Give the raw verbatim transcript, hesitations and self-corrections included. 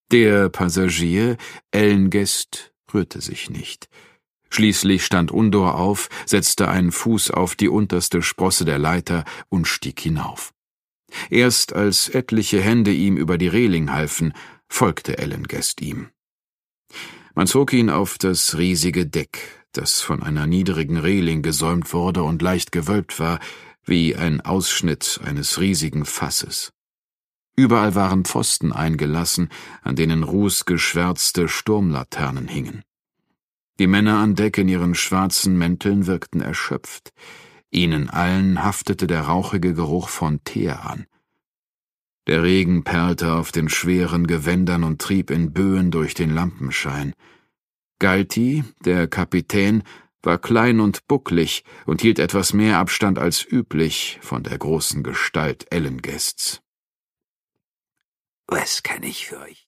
Der Passagier, Ellenguest, rührte sich nicht. Schließlich stand Undor auf, setzte einen Fuß auf die unterste Sprosse der Leiter und stieg hinauf. Erst als etliche Hände ihm über die Reling halfen, folgte Ellenguest ihm. Man zog ihn auf das riesige Deck, das von einer niedrigen Reling gesäumt wurde und leicht gewölbt war, wie ein Ausschnitt eines riesigen Fasses. Überall waren Pfosten eingelassen, an denen rußgeschwärzte Sturmlaternen hingen. Die Männer an Deck in ihren schwarzen Mänteln wirkten erschöpft. Ihnen allen haftete der rauchige Geruch von Teer an. Der Regen perlte auf den schweren Gewändern und trieb in Böen durch den Lampenschein. Galti, der Kapitän, war klein und bucklig und hielt etwas mehr Abstand als üblich von der großen Gestalt Ellenguests. »Was kann ich für euch